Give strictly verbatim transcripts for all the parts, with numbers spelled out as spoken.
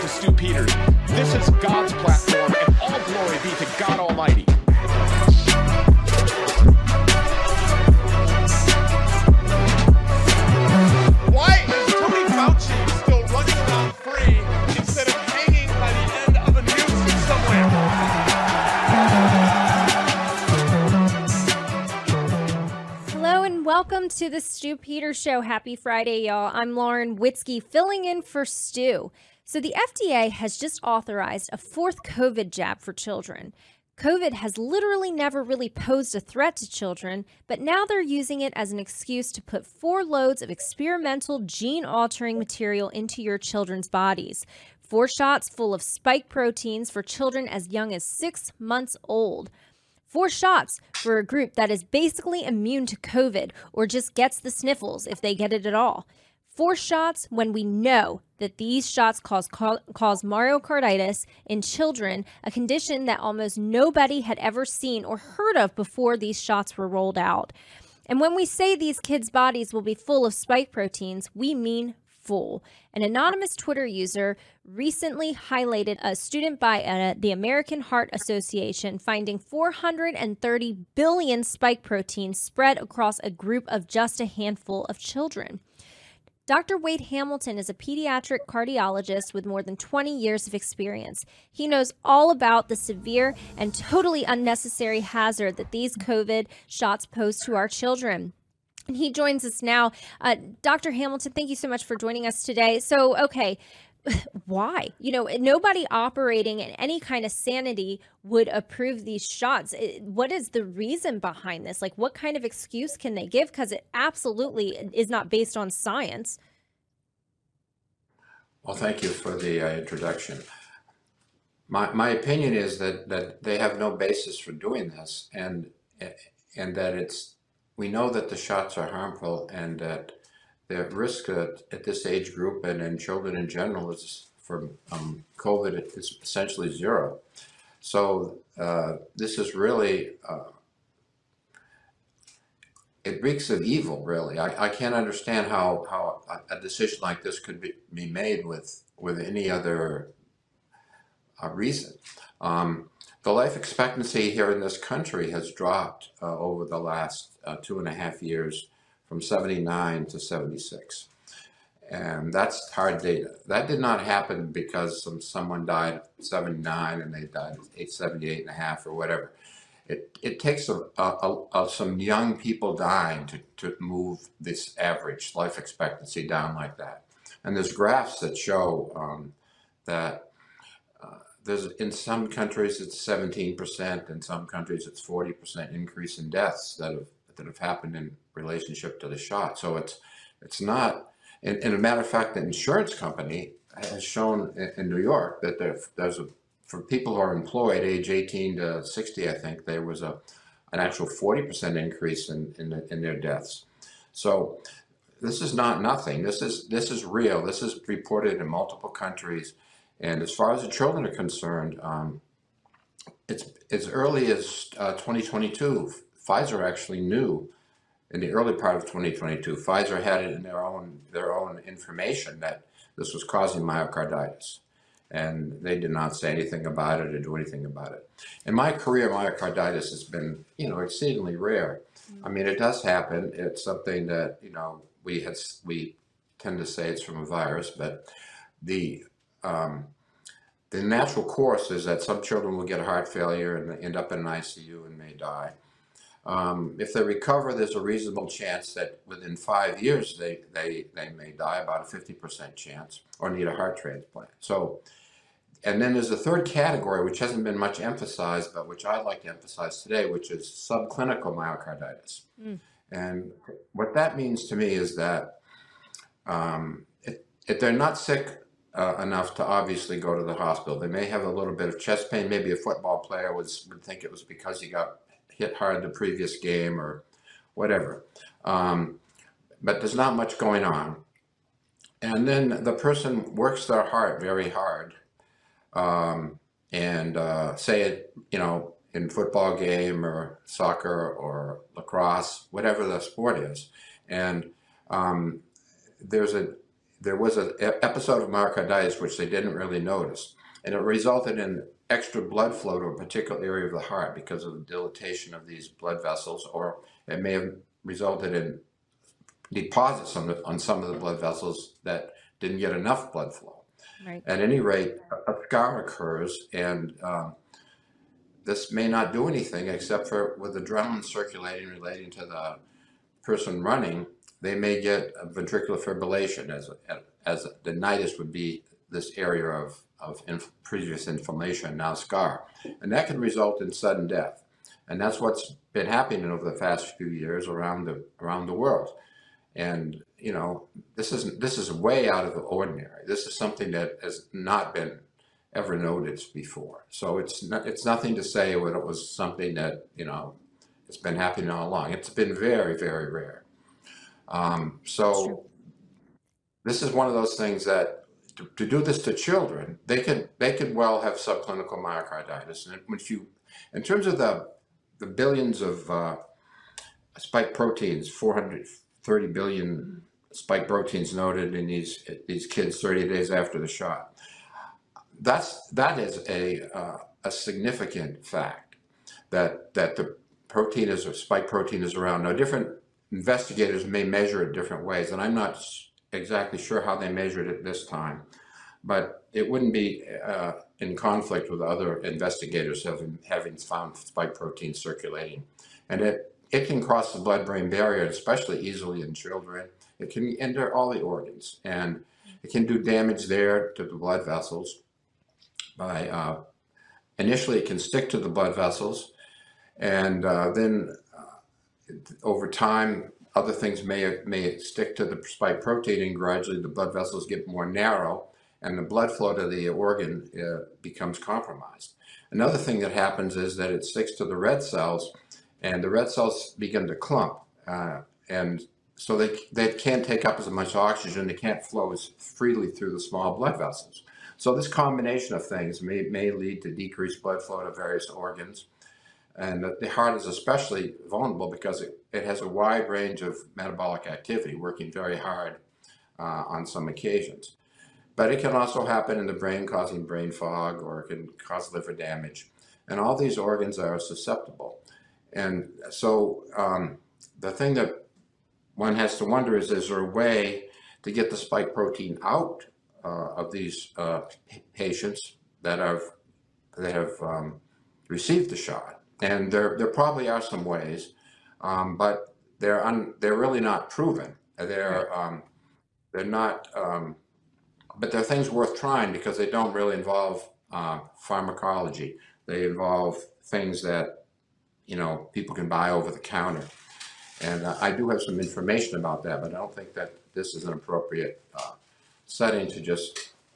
to Stu Peters. This is God's platform, and all glory be to God Almighty. Why is Tony Fauci still running around free instead of hanging by the end of a noose somewhere? Hello and welcome to the Stu Peters Show. Happy Friday, y'all. I'm Lauren Witzke, filling in for Stu. So the F D A has just authorized a fourth COVID jab for children. COVID has literally never really posed a threat to children, but now they're using it as an excuse to put four loads of experimental gene-altering material into your children's bodies. Four shots full of spike proteins for children as young as six months old. Four shots for a group that is basically immune to COVID or just gets the sniffles if they get it at all. Four shots when we know that these shots cause, cause myocarditis in children, a condition that almost nobody had ever seen or heard of before these shots were rolled out. And when we say these kids' bodies will be full of spike proteins, we mean full. An anonymous Twitter user recently highlighted a student by uh, the American Heart Association finding four hundred thirty billion spike proteins spread across a group of just a handful of children. Doctor Wade Hamilton is a pediatric cardiologist with more than twenty years of experience. He knows all about the severe and totally unnecessary hazard that these COVID shots pose to our children. And he joins us now. Uh, Doctor Hamilton, thank you so much for joining us today. So, okay, why? You know, nobody operating in any kind of sanity would approve these shots. What is the reason behind this? Like, what kind of excuse can they give? Because it absolutely is not based on science. Well, thank you for the uh, introduction. My, my opinion is that, that they have no basis for doing this, and and that it's, we know that the shots are harmful, and that the risk at, at this age group and in children in general is from um, COVID is essentially zero. So uh, this is really, uh, it reeks of evil, really. I, I can't understand how, how a decision like this could be, be made with, with any other uh, reason. Um, the life expectancy here in this country has dropped uh, over the last uh, two and a half years from seventy-nine to seventy-six. And that's hard data. That did not happen because some, someone died at seventy-nine and they died at seventy-eight and a half or whatever. It, it takes a, a, a, some young people dying to, to move this average life expectancy down like that. And there's graphs that show um, that uh, there's, in some countries it's seventeen percent, in some countries it's forty percent increase in deaths that have, that have happened in relationship to the shot. So it's, it's not, and, and a matter of fact, the insurance company has shown in, in New York that there, there's a, for people who are employed age eighteen to sixty, I think there was a an actual forty percent increase in in, the, in their deaths. So this is not nothing. This is this is real. This is reported in multiple countries. And as far as the children are concerned, um, it's as early as uh, twenty twenty-two. Pfizer actually knew in the early part of twenty twenty-two. Pfizer had it in their own their own information that this was causing myocarditis. And they did not say anything about it or do anything about it. In my career, myocarditis has been, you know, exceedingly rare. I mean, it does happen. It's something that, you know, we had, we tend to say it's from a virus, but the um, the natural course is that some children will get heart failure and end up in an I C U and may die. Um, if they recover, there's a reasonable chance that within five years they, they, they may die, about a fifty percent chance, or need a heart transplant. So, and then there's a third category, which hasn't been much emphasized, but which I'd like to emphasize today, which is subclinical myocarditis. Mm. And what that means to me is that um, if, if they're not sick uh, enough to obviously go to the hospital, they may have a little bit of chest pain. Maybe a football player was, would think it was because he got hit hard the previous game or whatever. Um, but there's not much going on. And then the person works their heart very hard. Um, and uh, say it, you know, in football game or soccer or lacrosse, whatever the sport is. And um, there's a, there was an episode of myocarditis which they didn't really notice, and it resulted in extra blood flow to a particular area of the heart because of the dilatation of these blood vessels, or it may have resulted in deposits on, the, on some of the blood vessels that didn't get enough blood flow. Right. At any rate, a scar occurs, and um, this may not do anything except for with adrenaline circulating relating to the person running, they may get a ventricular fibrillation, as as the nidus would be this area of, of inf previous inflammation, now scar. And that can result in sudden death. And that's what's been happening over the past few years around the around the world. And you know, this is this is way out of the ordinary. This is something that has not been ever noticed before. So it's not, it's nothing to say when it was something that, you know, it's been happening all along. It's been very, very rare. Um, so this is one of those things that to, to do this to children, they could they could well have subclinical myocarditis. And if you, in terms of the the billions of uh, spike proteins, four hundred thirty billion spike proteins noted in these these kids thirty days after the shot. That's that is a uh, a significant fact that that the protein is or spike protein is around. Now, different investigators may measure it different ways, and I'm not exactly sure how they measured it this time, but it wouldn't be uh, in conflict with other investigators having having found spike protein circulating, and it it can cross the blood-brain barrier, especially easily in children. It can enter all the organs, and it can do damage there to the blood vessels. By uh, initially, it can stick to the blood vessels, and uh, then uh, over time, other things may may stick to the spike protein, and gradually the blood vessels get more narrow, and the blood flow to the organ uh, becomes compromised. Another thing that happens is that it sticks to the red cells, and the red cells begin to clump, uh, and so they they can't take up as much oxygen. They can't flow as freely through the small blood vessels. So this combination of things may, may lead to decreased blood flow to various organs. And the heart is especially vulnerable because it, it has a wide range of metabolic activity, working very hard uh, on some occasions. But it can also happen in the brain, causing brain fog, or it can cause liver damage. And all these organs are susceptible. And so um, the thing that one has to wonder is, is there a way to get the spike protein out Uh, of these uh, patients that have that have um, received the shot, and there there probably are some ways, um, but they're un, they're really not proven. They're um, they're not, um, but they're things worth trying because they don't really involve uh, pharmacology. They involve things that you know people can buy over the counter, and uh, I do have some information about that, but I don't think that this is an appropriate Uh, setting to just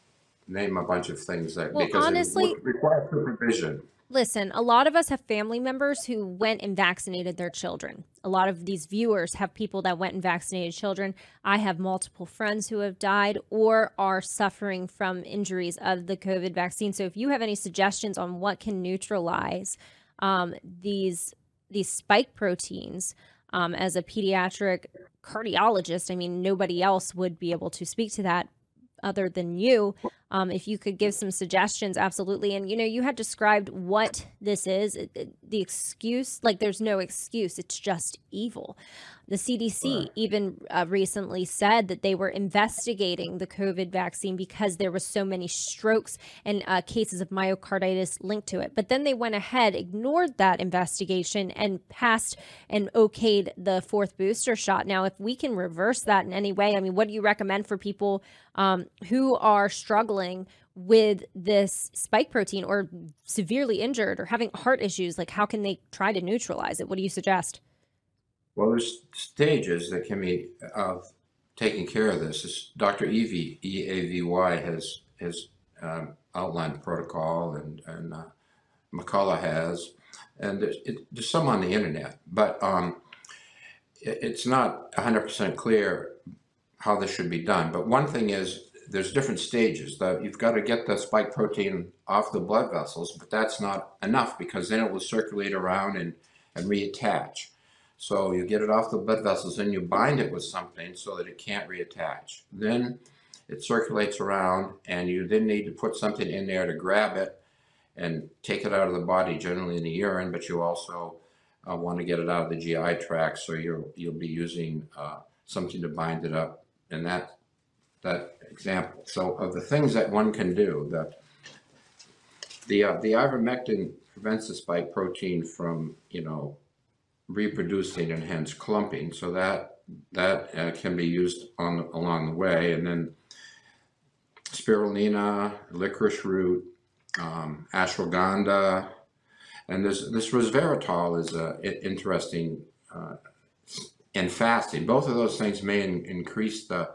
name a bunch of things that well, because honestly, it requires supervision. Listen, a lot of us have family members who went and vaccinated their children. A lot of these viewers have people that went and vaccinated children. I have multiple friends who have died or are suffering from injuries of the COVID vaccine. So if you have any suggestions on what can neutralize um, these these spike proteins, um, as a pediatric cardiologist, I mean, nobody else would be able to speak to that other than you. Um, if you could give some suggestions, absolutely. And, you know, you had described what this is, it, it, the excuse, like there's no excuse. It's just evil. The C D C right. even uh, recently said that they were investigating the COVID vaccine because there was so many strokes and uh, cases of myocarditis linked to it. But then they went ahead, ignored that investigation, and passed and okayed the fourth booster shot. Now, if we can reverse that in any way, I mean, what do you recommend for people um, who are struggling with this spike protein or severely injured or having heart issues? Like, how can they try to neutralize it? What do you suggest? Well, there's stages that can be of taking care of this. This Doctor Evie, E A V Y, has has um, outlined the protocol, and and uh, McCullough has, and there's, it, there's some on the internet, but um, it, it's not one hundred percent clear how this should be done. But one thing is, there's different stages. The, you've got to get the spike protein off the blood vessels, but that's not enough because then it will circulate around and, and reattach. So you get it off the blood vessels, and you bind it with something so that it can't reattach. Then it circulates around, and you then need to put something in there to grab it and take it out of the body, generally in the urine, but you also uh, want to get it out of the G I tract, so you'll you'll be using uh, something to bind it up. And that that example. So of the things that one can do, that the uh, the ivermectin prevents the spike protein from you know reproducing and hence clumping. So that that uh, can be used on along the way. And then spirulina, licorice root, um, ashwagandha, and this this resveratrol is uh, interesting uh, in fasting. Both of those things may in, increase the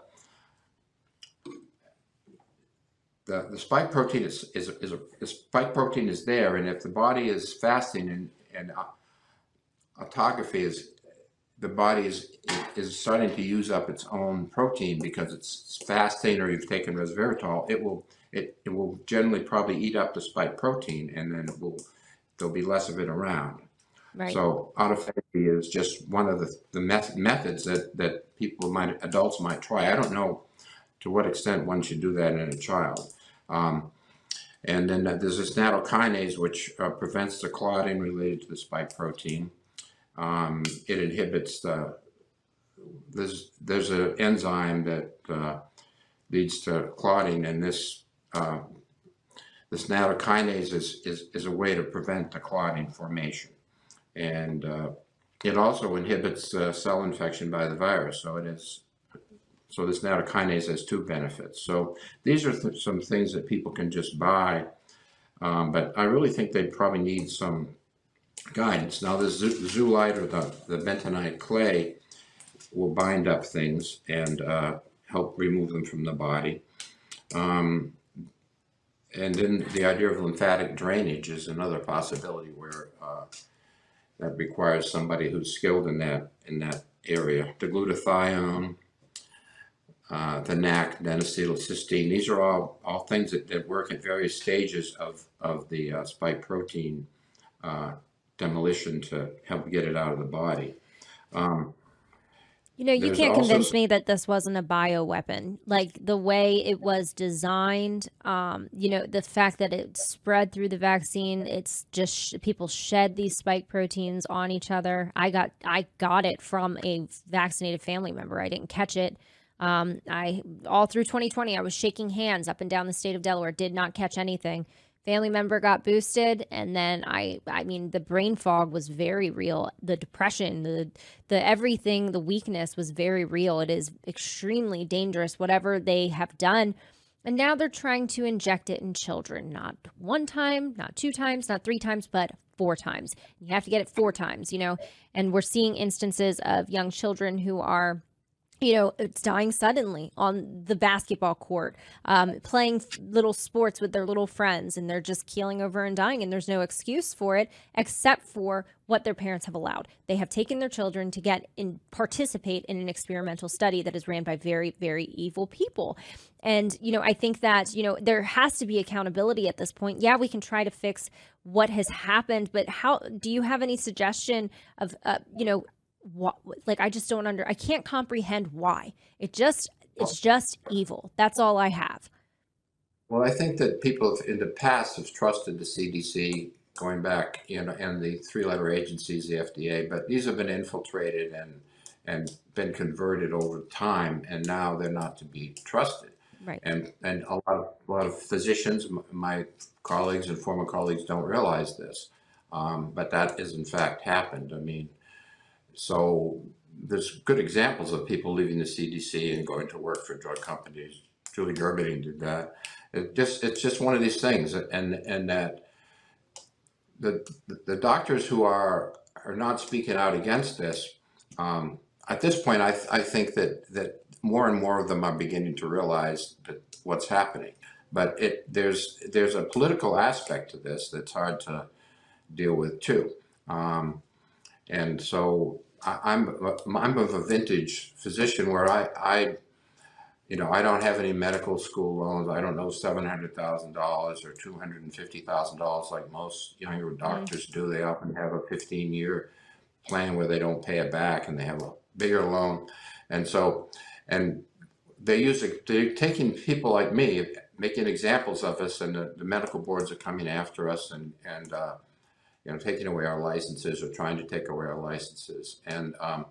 the the spike protein is is is a, the spike protein is there, and if the body is fasting and and uh, autophagy is the body is is starting to use up its own protein because it's fasting or you've taken resveratrol, it will it, it will generally probably eat up the spike protein, and then it will there'll be less of it around. Right. So autophagy is just one of the the met- methods that that people might adults might try. I don't know to what extent one should do that in a child. Um, and then there's this nattokinase, which uh, prevents the clotting related to the spike protein. Um, it inhibits the, there's, there's an enzyme that uh, leads to clotting, and this uh, this nattokinase is, is, is a way to prevent the clotting formation. And uh, it also inhibits uh, cell infection by the virus, so it is So this nattokinase has two benefits. So these are th- some things that people can just buy, um, but I really think they probably need some guidance. Now the zeolite or the, the bentonite clay will bind up things and uh, help remove them from the body. Um, and then the idea of lymphatic drainage is another possibility where uh, that requires somebody who's skilled in that in that area. The glutathione, Uh, the N A C, N-acetylcysteine, these are all, all things that, that work at various stages of, of the uh, spike protein uh, demolition to help get it out of the body. Um, You know, you there's can't also convince s- me that this wasn't a bioweapon. Like the way it was designed, um, you know, the fact that it spread through the vaccine, it's just sh- people shed these spike proteins on each other. I got I got it from a vaccinated family member. I didn't catch it. Um, I all through twenty twenty, I was shaking hands up and down the state of Delaware, did not catch anything. Family member got boosted, and then I, I mean, the brain fog was very real. The depression, the, the everything, the weakness was very real. It is extremely dangerous, whatever they have done. And now they're trying to inject it in children, not one time, not two times, not three times, but four times. You have to get it four times, you know, and we're seeing instances of young children who are, you know, it's dying suddenly on the basketball court, um, playing f- little sports with their little friends, and they're just keeling over and dying. And there's no excuse for it except for what their parents have allowed. They have taken their children to get in, participate in an experimental study that is ran by very, very evil people. And, you know, I think that, you know, there has to be accountability at this point. Yeah, we can try to fix what has happened, but how do you have any suggestion of, uh, you know, what, like I just don't under I can't comprehend why. It just it's just evil. That's all I have. well, I think that people have, in the past have trusted the C D C going back, you know, and the three-letter agencies, the F D A, but these have been infiltrated and and been converted over time, and now they're not to be trusted. Right. And and a lot of, a lot of physicians, m- my colleagues and former colleagues, don't realize this, um, but that is in fact happened. I mean, so there's good examples of people leaving the C D C and going to work for drug companies. Julie Gerberding did that. It just it's just one of these things, and and that the the doctors who are are not speaking out against this, um, at this point, I I think that that more and more of them are beginning to realize that what's happening. But it there's there's a political aspect to this that's hard to deal with too. Um, And so I, I'm I'm of a vintage physician where I, I you know I don't have any medical school loans. I don't know seven hundred thousand dollars or two hundred and fifty thousand dollars like most younger Mm. doctors do. They often have a fifteen year plan where they don't pay it back and they have a bigger loan. And so and they use it, they're taking people like me, making examples of us, and the, the medical boards are coming after us and, and uh, you know, taking away our licenses or trying to take away our licenses. And um,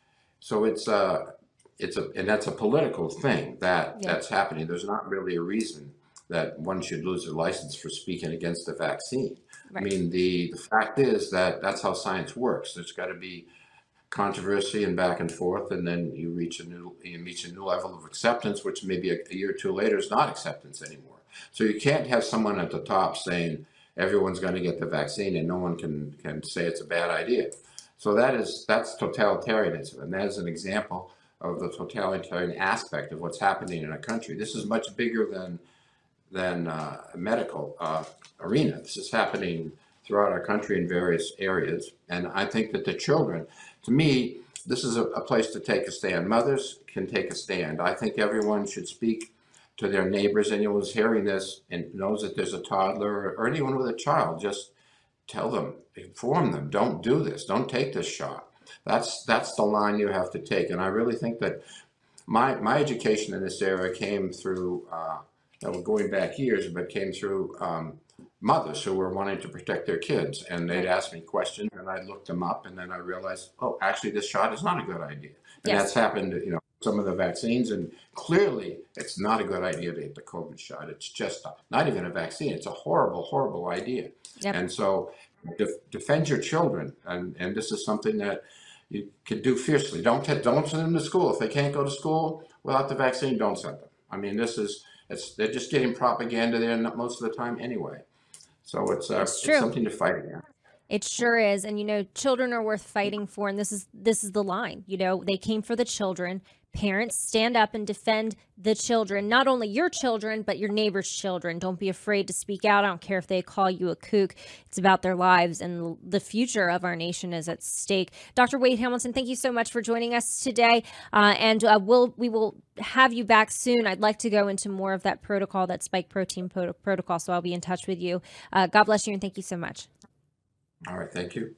so it's, uh, it's a, and that's a political thing that Yeah. that's happening. There's not really a reason that one should lose their license for speaking against the vaccine. Right. I mean, the, the fact is that that's how science works. There's got to be controversy and back and forth, and then you reach a new you reach a new level of acceptance, which maybe a, a year or two later is not acceptance anymore. So you can't have someone at the top saying everyone's going to get the vaccine and no one can can say it's a bad idea. So that is that's totalitarianism, and that is an example of the totalitarian aspect of what's happening in a country. This is much bigger than than uh, a medical uh, arena. This is happening throughout our country in various areas, and I think that the children, to me, this is a, a place to take a stand. Mothers can take a stand. I think everyone should speak to their neighbors. Anyone who's hearing this and knows that there's a toddler or anyone with a child, just tell them, inform them, don't do this, don't take this shot. That's that's the line you have to take. And I really think that my my education in this area came through, uh, you know, going back years, but came through um, mothers who were wanting to protect their kids, and they'd ask me questions, and I'd look them up, and then I realized, oh, actually, this shot is not a good idea. And Yes. that's happened, you know, some of the vaccines, and clearly, it's not a good idea to get the COVID shot. It's just not even a vaccine. It's a horrible, horrible idea. Yep. And so, def- defend your children, and and this is something that you can do fiercely. Don't t- don't send them to school if they can't go to school without the vaccine. Don't send them. I mean, this is it's they're just getting propaganda there most of the time anyway. So it's uh, It's it's, true. something to fight against. It sure is. And, you know, children are worth fighting for. And this is this is the line. You know, they came for the children. Parents, stand up and defend the children, not only your children, but your neighbor's children. Don't be afraid to speak out. I don't care if they call you a kook. It's about their lives, and the future of our nation is at stake. Doctor Wade Hamilton, thank you so much for joining us today. Uh, and uh, we'll, we will have you back soon. I'd like to go into more of that protocol, that spike protein pro- protocol, so I'll be in touch with you. Uh, God bless you, and thank you so much. All right, thank you.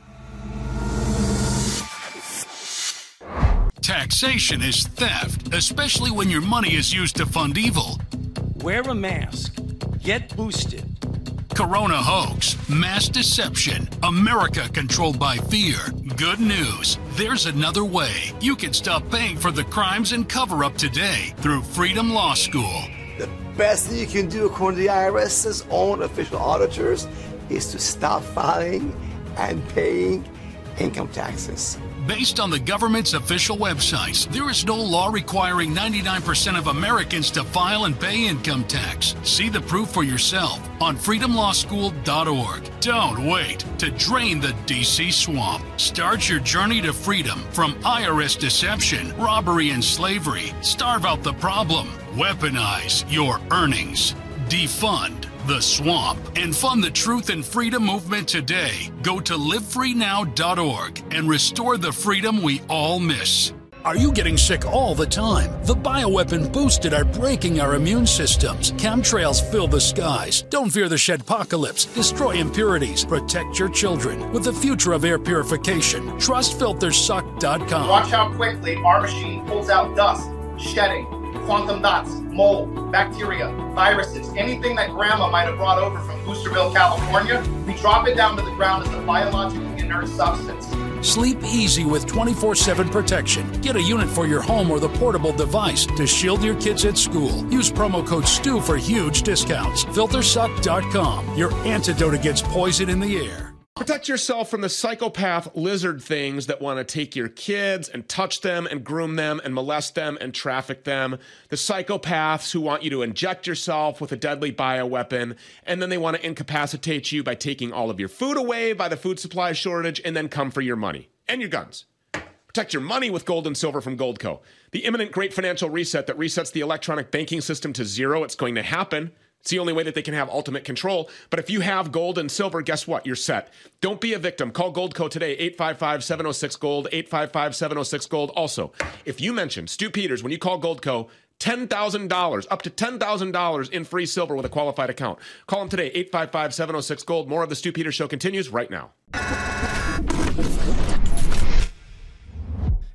Taxation is theft, especially when your money is used to fund evil. Wear a mask. Get boosted. Corona hoax, mass deception, America controlled by fear. Good news, there's another way. You can stop paying for the crimes and cover-up today through Freedom Law School. The best thing you can do, according to the IRS's own official auditors, is to stop filing and paying income taxes. Based on the government's official websites, there is no law requiring ninety-nine percent of Americans to file and pay income tax. See the proof for yourself on freedom law school dot org. Don't wait to drain the D C swamp. Start your journey to freedom from I R S deception, robbery, and slavery. Starve out the problem. Weaponize your earnings. Defund the swamp and fund the truth and freedom movement today. Go to live free now dot org and restore the freedom we all miss. Are you getting sick all the time? The bioweapon boosted are breaking our immune systems. Chemtrails fill the skies. Don't fear the shedpocalypse. Destroy impurities. Protect your children with the future of air purification. trust filter suck dot com. Watch how quickly our machine pulls out dust, shedding, quantum dots, mold, bacteria, viruses, anything that grandma might have brought over from Boosterville, California. We drop it down to the ground as a biologically inert substance. Sleep easy with twenty-four seven protection. Get a unit for your home or the portable device to shield your kids at school. Use promo code STU for huge discounts. filter suck dot com, your antidote against poison in the air. Protect yourself from the psychopath lizard things that want to take your kids and touch them and groom them and molest them and traffic them. The psychopaths who want you to inject yourself with a deadly bioweapon, and then they want to incapacitate you by taking all of your food away by the food supply shortage and then come for your money and your guns. Protect your money with gold and silver from Goldco. The imminent great financial reset that resets the electronic banking system to zero, it's going to happen. It's the only way that they can have ultimate control. But if you have gold and silver, guess what? You're set. Don't be a victim. Call Goldco today, eight five five, seven oh six, gold, eight five five, seven oh six, gold. Also, if you mention Stu Peters when you call Goldco, ten thousand dollars, up to ten thousand dollars in free silver with a qualified account. Call them today, eight five five, seven oh six, gold. More of the Stu Peters Show continues right now.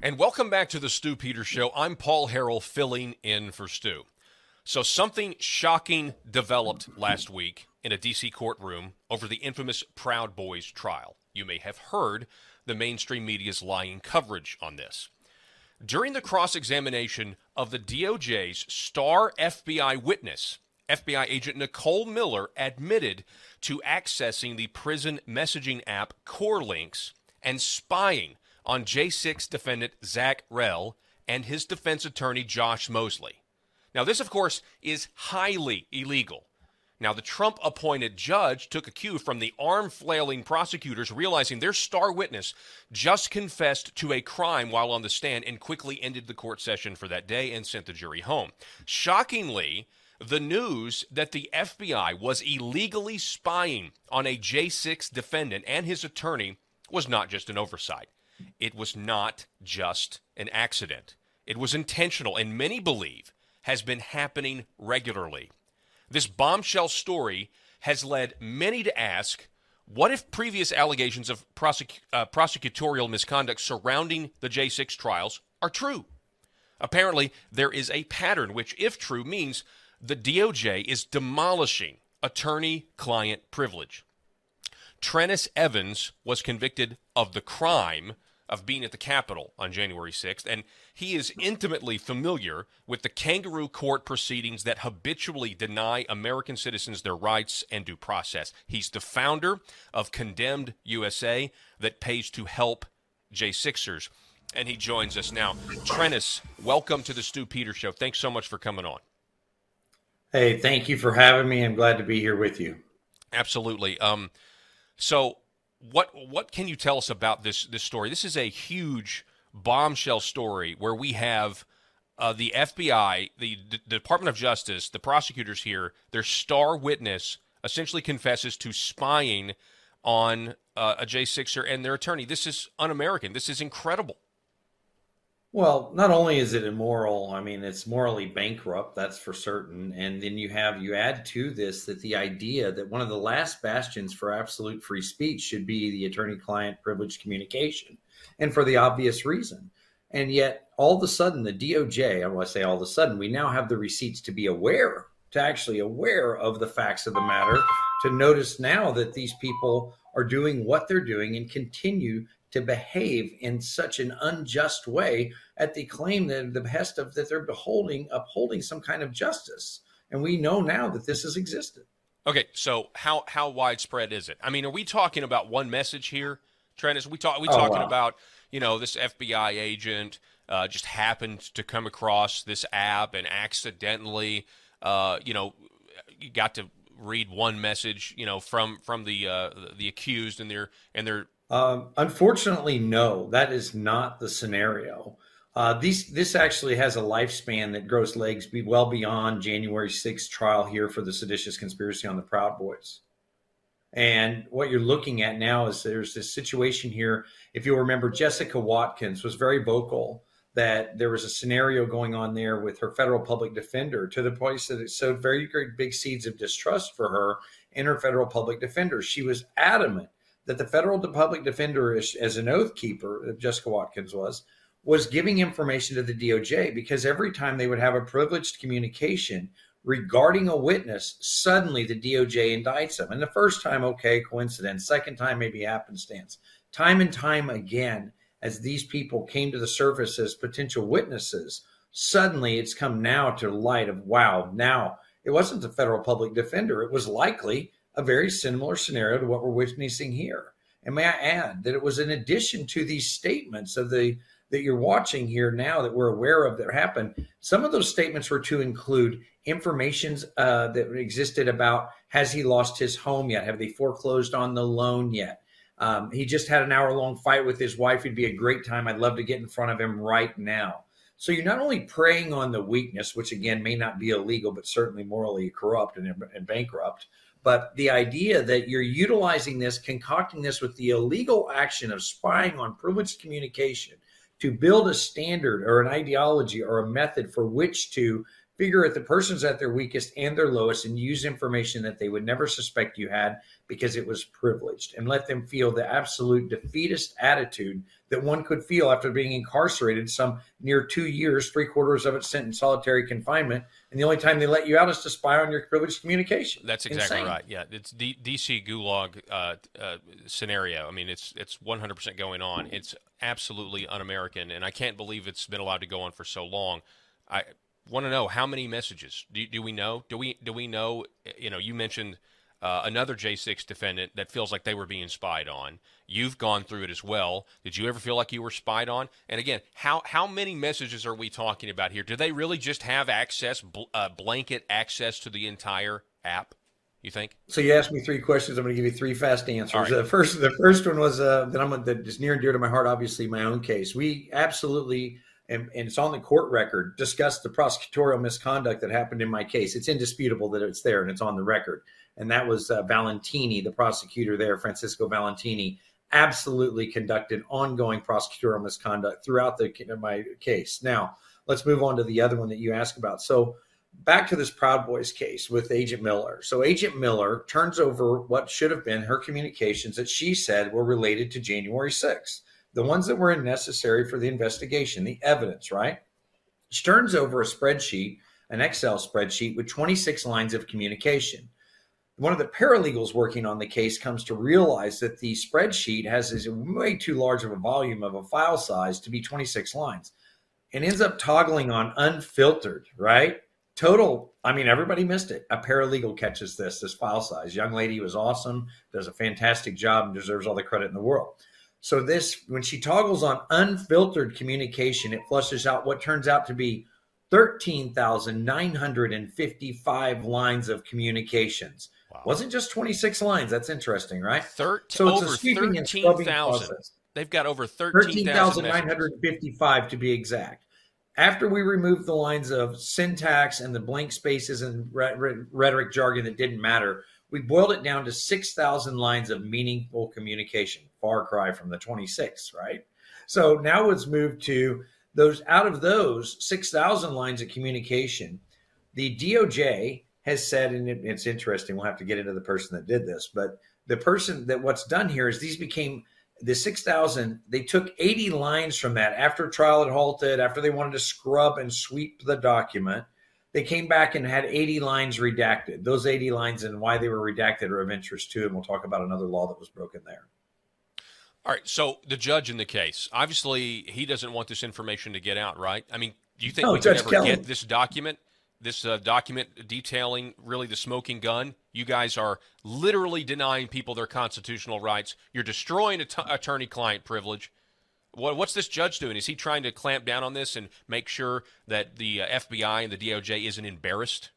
And welcome back to the Stu Peters Show. I'm Paul Harrell, filling in for Stu. So something shocking developed last week in a D C courtroom over the infamous Proud Boys trial. You may have heard the mainstream media's lying coverage on this. During the cross-examination of the D O J's star F B I witness, F B I agent Nicole Miller admitted to accessing the prison messaging app CoreLinks and spying on J six defendant Zach Rell and his defense attorney Josh Mosley. Now, this, of course, is highly illegal. Now, the Trump-appointed judge took a cue from the arm-flailing prosecutors, realizing their star witness just confessed to a crime while on the stand and quickly ended the court session for that day and sent the jury home. Shockingly, the news that the F B I was illegally spying on a J six defendant and his attorney was not just an oversight. It was not just an accident. It was intentional, and many believe has been happening regularly. This bombshell story has led many to ask, what if previous allegations of prosec- uh, prosecutorial misconduct surrounding the J six trials are true? Apparently, there is a pattern which, if true, means the D O J is demolishing attorney-client privilege. Trennis Evans was convicted of the crime of being at the Capitol on January sixth, and he is intimately familiar with the kangaroo court proceedings that habitually deny American citizens their rights and due process. He's the founder of Condemned U S A that pays to help J sixers, and he joins us now. Trennis, welcome to the Stu Peters Show. Thanks so much for coming on. Hey, thank you for having me. I'm glad to be here with you. Absolutely. Um, so what what can you tell us about this this story? This is a huge bombshell story where we have uh, the F B I, the D- Department of Justice, the prosecutors here, their star witness essentially confesses to spying on uh, a J sixer and their attorney. This is un-American. This is incredible. Well, not only is it immoral, I mean, it's morally bankrupt, that's for certain. And then you have, you add to this that the idea that one of the last bastions for absolute free speech should be the attorney-client privileged communication, and for the obvious reason. And yet, all of a sudden, the D O J, I want to say all of a sudden, we now have the receipts to be aware, to actually aware of the facts of the matter, to notice now that these people are doing what they're doing and continue to behave in such an unjust way at the claim that the behest of that they're beholding, upholding some kind of justice. And we know now that this has existed. Okay, so how how widespread is it? I mean, are we talking about one message here, Trent? Is we talk? Are we talking oh, wow. about, you know, this F B I agent uh, just happened to come across this app and accidentally, uh, you know, you got to read one message, you know, from from the uh, the accused and their and their. Um, unfortunately, no, that is not the scenario. Uh, these, this actually has a lifespan that grows legs be well beyond January sixth trial here for the seditious conspiracy on the Proud Boys. And what you're looking at now is there's this situation here. If you'll remember, Jessica Watkins was very vocal that there was a scenario going on there with her federal public defender to the point that it sowed very great big seeds of distrust for her and her federal public defender. She was adamant that the federal public defender, as an oath keeper, Jessica Watkins was, was giving information to the D O J because every time they would have a privileged communication regarding a witness, suddenly the D O J indicts them. And the first time, okay, coincidence. Second time, maybe happenstance. Time and time again, as these people came to the surface as potential witnesses, suddenly it's come now to light of, wow, now it wasn't the federal public defender. It was likely a very similar scenario to what we're witnessing here. And may I add that it was in addition to these statements of the that you're watching here now that we're aware of that happened. Some of those statements were to include informations uh, that existed about, has he lost his home yet? Have they foreclosed on the loan yet? Um, he just had an hour long fight with his wife. It'd be a great time. I'd love to get in front of him right now. So you're not only preying on the weakness, which again may not be illegal, but certainly morally corrupt and, and bankrupt, but the idea that you're utilizing this, concocting this with the illegal action of spying on privileged communication to build a standard or an ideology or a method for which to figure if the person's at their weakest and their lowest and use information that they would never suspect you had because it was privileged, and let them feel the absolute defeatist attitude that one could feel after being incarcerated some near two years, three quarters of it sent in solitary confinement. And the only time they let you out is to spy on your privileged communication. That's exactly Insane. right. Yeah, it's D- DC Gulag uh, uh, scenario. I mean, it's it's one hundred percent going on. It's absolutely un-American, and I can't believe it's been allowed to go on for so long. I want to know how many messages do, do we know? Do we do we know? You know, you mentioned uh, another J six defendant that feels like they were being spied on. You've gone through it as well. Did you ever feel like you were spied on? And again, how how many messages are we talking about here? Do they really just have access, bl- uh, blanket access to the entire app, you think? So you asked me three questions. I'm going to give you three fast answers. Right. Uh, first, the first one was uh, that I'm that is near and dear to my heart. Obviously, my own case. We absolutely, and, and it's on the court record, discussed the prosecutorial misconduct that happened in my case. It's indisputable that it's there and it's on the record. And that was uh, Valentini, the prosecutor there, Francisco Valentini, absolutely conducted ongoing prosecutorial misconduct throughout the my case. Now, let's move on to the other one that you asked about. So back to this Proud Boys case with Agent Miller. So Agent Miller turns over what should have been her communications that she said were related to January sixth, the ones that were necessary for the investigation, the evidence, right? She turns over a spreadsheet, an Excel spreadsheet with twenty-six lines of communication. One of the paralegals working on the case comes to realize that the spreadsheet has is way too large of a volume of a file size to be twenty-six lines, and ends up toggling on unfiltered, right? Total, I mean, everybody missed it. A paralegal catches this, this file size. Young lady was awesome, does a fantastic job, and deserves all the credit in the world. So this, when she toggles on unfiltered communication, it flushes out what turns out to be thirteen thousand nine hundred fifty-five lines of communications. Wow. Wasn't just twenty-six lines. That's interesting, right? Thirteen, so it's over a sweeping and thirteen scrubbing thousand. process. They've got over thirteen thousand nine hundred fifty-five to be exact. After we removed the lines of syntax and the blank spaces and rhetoric jargon that didn't matter, we boiled it down to six thousand lines of meaningful communication. Far cry from the twenty-six, right? So now it's moved to those, out of those six thousand lines of communication, the D O J has said, and it, it's interesting, we'll have to get into the person that did this, but the person that what's done here is these became the six thousand, they took eighty lines from that after trial had halted, after they wanted to scrub and sweep the document. They came back and had eighty lines redacted. Those eighty lines and why they were redacted are of interest too, and we'll talk about another law that was broken there. All right, so the judge in the case, obviously he doesn't want this information to get out, right? I mean, do you think no, we Judge could ever Kelly. get this document, this uh, document detailing really the smoking gun? You guys are literally denying people their constitutional rights. You're destroying att- attorney-client privilege. What, what's this judge doing? Is he trying to clamp down on this and make sure that the uh, F B I and the D O J isn't embarrassed?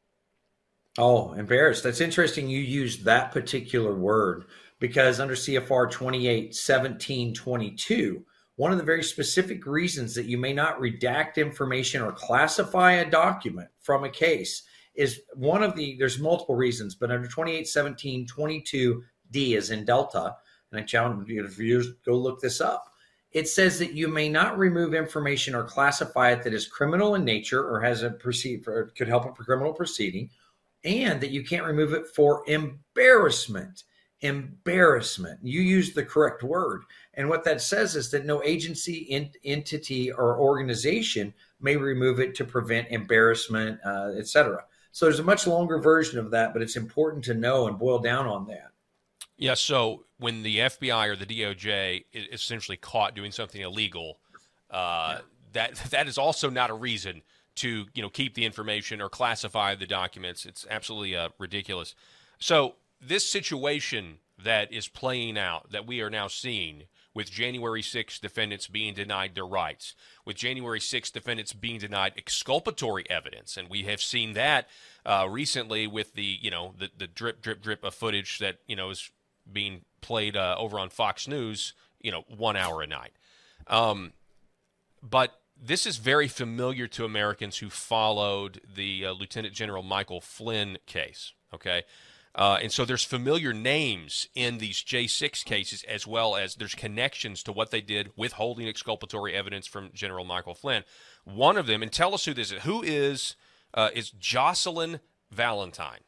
Oh, embarrassed. That's interesting you used that particular word, because under C F R twenty-eight seventeen twenty-two, one of the very specific reasons that you may not redact information or classify a document from a case is one of the, there's multiple reasons, but under twenty-eight seventeen twenty-two D is in Delta, and I challenge you to go look this up. It says that you may not remove information or classify it that is criminal in nature or has a proceed or could help a criminal proceeding, and that you can't remove it for embarrassment. Embarrassment. You used the correct word. And what that says is that no agency, ent- entity, or organization may remove it to prevent embarrassment, uh, et cetera. So there's a much longer version of that, but it's important to know and boil down on that. Yeah, so when the F B I or the D O J is essentially caught doing something illegal, uh, yeah. that that is also not a reason to, you know, keep the information or classify the documents. It's absolutely uh, ridiculous. So this situation that is playing out, that we are now seeing with January sixth defendants being denied their rights, with January sixth defendants being denied exculpatory evidence, and we have seen that uh, recently with the, you know, the, the drip, drip, drip of footage that, you know, is being played uh, over on Fox News, you know, one hour a night. Um, but this is very familiar to Americans who followed the uh, Lieutenant General Michael Flynn case, okay? Uh, and so there's familiar names in these J six cases, as well as there's connections to what they did withholding exculpatory evidence from General Michael Flynn. One of them, and tell us who this is, who is uh, is Jocelyn Valentine.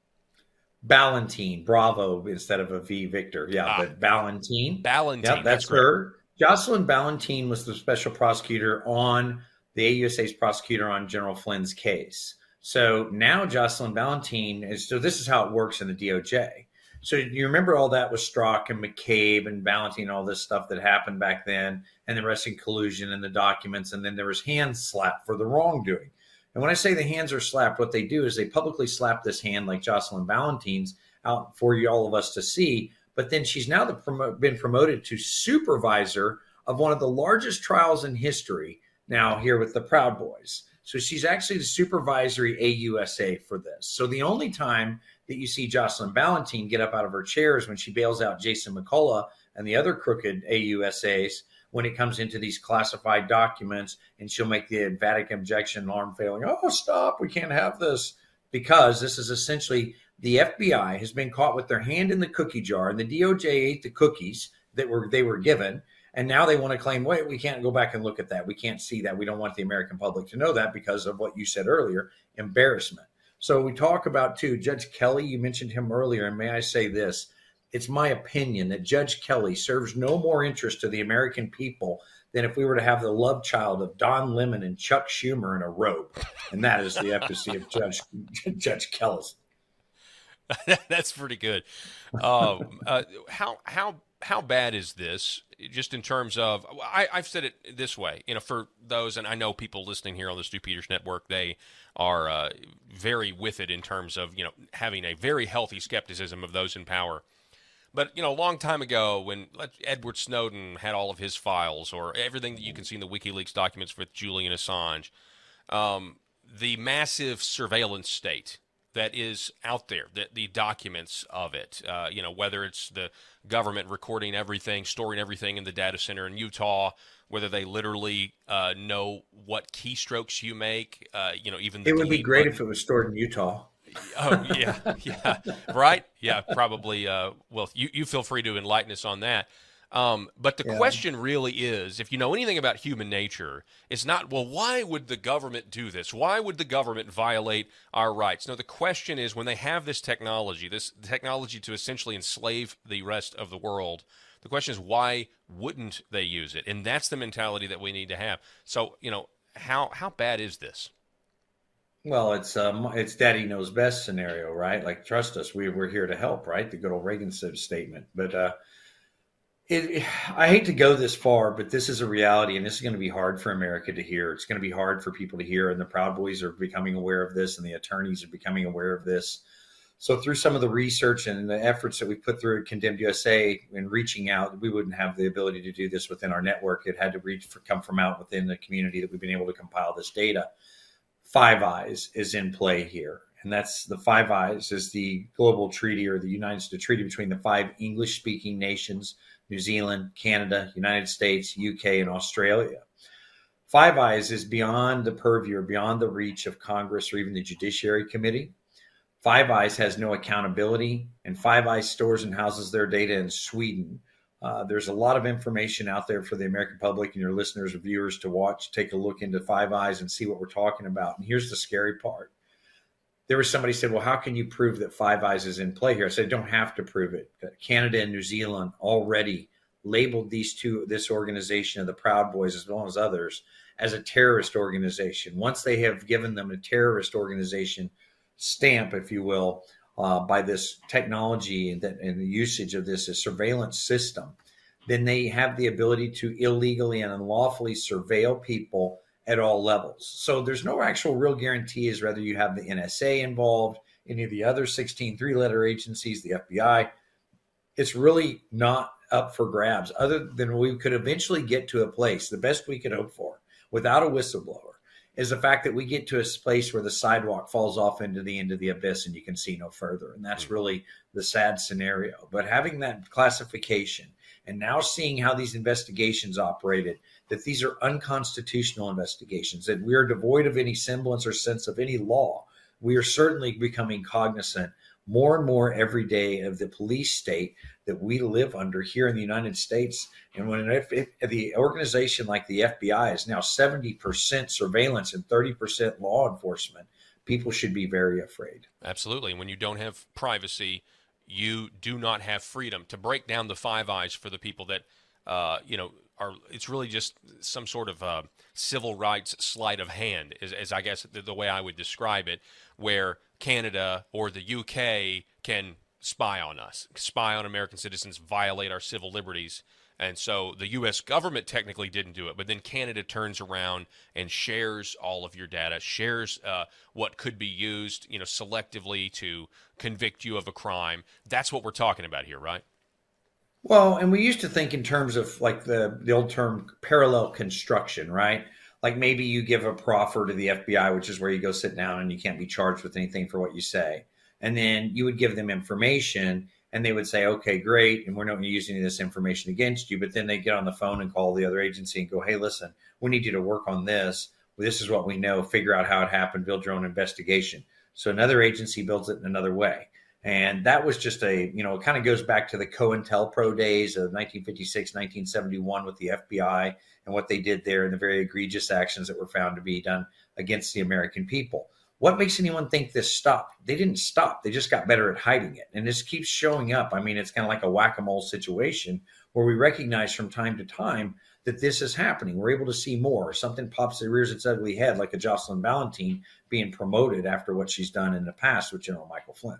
Ballantine, Bravo instead of a V, Victor. Yeah, Ah. but Ballantine. Ballantine, Yeah, that's that's correct. her. Jocelyn Ballantine was the special prosecutor on the A U S A's prosecutor on General Flynn's case. So now Jocelyn Ballantine is, so this is how it works in the D O J. So you remember all that with Strzok and McCabe and Ballantine, all this stuff that happened back then, and the Russian collusion and the documents, and then there was hands slapped for the wrongdoing. And when I say the hands are slapped, what they do is they publicly slap this hand like Jocelyn Ballantine's out for you, all of us to see. But then she's now the promo- been promoted to supervisor of one of the largest trials in history now here with the Proud Boys. So she's actually the supervisory A U S A for this. So the only time that you see Jocelyn Ballantine get up out of her chair is when she bails out Jason McCullough and the other crooked A U S As when it comes into these classified documents, and she'll make the emphatic objection, alarm failing, oh, stop, we can't have this, because this is essentially the F B I has been caught with their hand in the cookie jar, and the D O J ate the cookies that were they were given, and now they want to claim, wait, we can't go back and look at that. We can't see that. We don't want the American public to know that because of what you said earlier, embarrassment. So we talk about, too, Judge Kelly, you mentioned him earlier, and may I say this, it's my opinion that Judge Kelly serves no more interest to the American people than if we were to have the love child of Don Lemon and Chuck Schumer in a robe. And that is the efficacy of Judge Judge Kelly. That's pretty good. Um, uh, how how how bad is this? Just in terms of, I, I've said it this way, you know, for those, and I know people listening here on the Stu Peters Network, they are uh, very with it in terms of, you know, having a very healthy skepticism of those in power. But, you know, a long time ago when Edward Snowden had all of his files, or everything that you can see in the WikiLeaks documents with Julian Assange, um, the massive surveillance state that is out there, the, the documents of it, uh, you know, whether it's the government recording everything, storing everything in the data center in Utah, whether they literally uh, know what keystrokes you make, uh, you know, even the It would be great button. if it was stored in Utah. Oh, yeah, yeah, right? Yeah, probably. Uh, well, you, you feel free to enlighten us on that. Um, but the Yeah. question really is, if you know anything about human nature, it's not, well, why would the government do this? Why would the government violate our rights? No, the question is, when they have this technology, this technology to essentially enslave the rest of the world, the question is, why wouldn't they use it? And that's the mentality that we need to have. So, you know, how how bad is this? Well, it's um, it's Daddy knows best scenario, right? Like, trust us, we we're here to help, right? The good old Reagan statement. But uh, it, it, I hate to go this far, but this is a reality, and this is going to be hard for America to hear. It's going to be hard for people to hear, and the Proud Boys are becoming aware of this, and the attorneys are becoming aware of this. So through some of the research and the efforts that we put through at Condemned U S A and reaching out, we wouldn't have the ability to do this within our network. It had to reach for, come from out within the community that we've been able to compile this data. Five Eyes is in play here. And that's the Five Eyes is the global treaty, or the United States treaty between the five English speaking nations, New Zealand, Canada, United States, U K, and Australia. Five Eyes is beyond the purview or beyond the reach of Congress or even the Judiciary Committee. Five Eyes has no accountability, and Five Eyes stores and houses their data in Sweden. Uh, there's a lot of information out there for the American public and your listeners or viewers to watch. Take a look into Five Eyes and see what we're talking about. And here's the scary part. There was somebody said, well, how can you prove that Five Eyes is in play here? I said, don't have to prove it. Canada and New Zealand already labeled these two, this organization of the Proud Boys, as well as others, as a terrorist organization. Once they have given them a terrorist organization stamp, if you will, uh, by this technology and, that, and the usage of this surveillance system, then they have the ability to illegally and unlawfully surveil people at all levels. So there's no actual real guarantee as whether you have the N S A involved, any of the other sixteen three-letter agencies, the F B I. It's really not up for grabs, other than we could eventually get to a place, the best we could hope for, without a whistleblower, is the fact that we get to a place where the sidewalk falls off into the end of the abyss and you can see no further. And that's really the sad scenario. But having that classification and now seeing how these investigations operated, that these are unconstitutional investigations, that we are devoid of any semblance or sense of any law, we are certainly becoming cognizant more and more every day of the police state that we live under here in the United States. And when if, if the organization like the F B I is now seventy percent surveillance and thirty percent law enforcement, people should be very afraid. Absolutely. When you don't have privacy, you do not have freedom. To break down the Five Eyes for the people that, uh, you know, are, it's really just some sort of uh, civil rights sleight of hand, is, is I guess the, the way I would describe it, where Canada or the U K can spy on us, spy on American citizens, violate our civil liberties. And so the U S government technically didn't do it, but then Canada turns around and shares all of your data, shares uh, what could be used, you know, selectively to convict you of a crime. That's what we're talking about here, right? Well, and we used to think in terms of like the, the old term parallel construction, right? Like maybe you give a proffer to the F B I, which is where you go sit down and you can't be charged with anything for what you say. And then you would give them information and they would say, okay, great. And we're not going to use any of this information against you. But then they get on the phone and call the other agency and go, hey, listen, we need you to work on this. This is what we know. Figure out how it happened. Build your own investigation. So another agency builds it in another way. And that was just a, you know, it kind of goes back to the COINTELPRO days of nineteen fifty-six, nineteen seventy-one with the F B I and what they did there and the very egregious actions that were found to be done against the American people. What makes anyone think this stopped? They didn't stop. They just got better at hiding it. And this keeps showing up. I mean, it's kind of like a whack-a-mole situation where we recognize from time to time that this is happening. We're able to see more. Something pops that rears its ugly head, like a Jocelyn Ballentine being promoted after what she's done in the past with General Michael Flynn.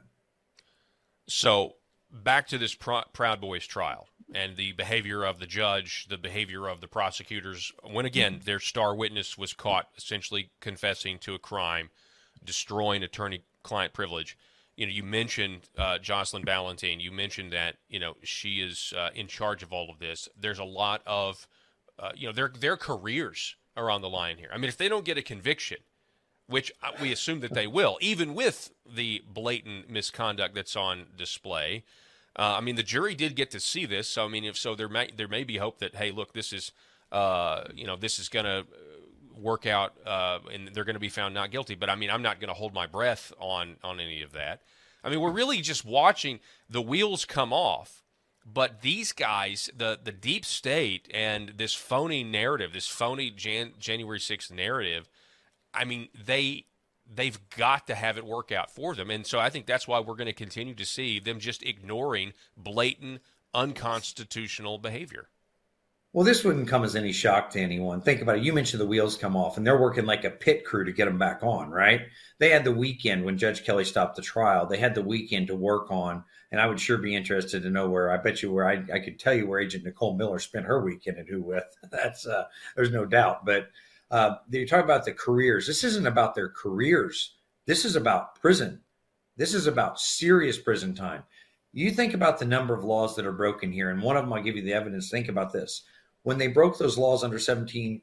So back to this Proud Boys trial and the behavior of the judge, the behavior of the prosecutors, when, again, their star witness was caught essentially confessing to a crime, destroying attorney-client privilege. You know, you mentioned uh, Jocelyn Ballentine. You mentioned that, you know, she is uh, in charge of all of this. There's a lot of, uh, you know, their their careers are on the line here. I mean, if they don't get a conviction, which we assume that they will, even with the blatant misconduct that's on display. Uh, I mean, the jury did get to see this, so I mean, if so, there may there may be hope that, hey, look, this is, uh, you know, this is going to work out, uh, and they're going to be found not guilty. But I mean, I'm not going to hold my breath on on any of that. I mean, we're really just watching the wheels come off. But these guys, the the deep state and this phony narrative, this phony Jan, January sixth narrative, I mean, they, they've got to have it work out for them. And so I think that's why we're going to continue to see them just ignoring blatant, unconstitutional behavior. Well, this wouldn't come as any shock to anyone. Think about it. You mentioned the wheels come off, and they're working like a pit crew to get them back on, right? They had the weekend when Judge Kelly stopped the trial. They had the weekend to work on, and I would sure be interested to know where, I bet you where, I, I could tell you where Agent Nicole Miller spent her weekend and who with. That's, uh, there's no doubt. But Uh, you talk about the careers. This isn't about their careers. This is about prison. This is about serious prison time. You think about the number of laws that are broken here, and one of them, I'll give you the evidence. Think about this. When they broke those laws under seventeen,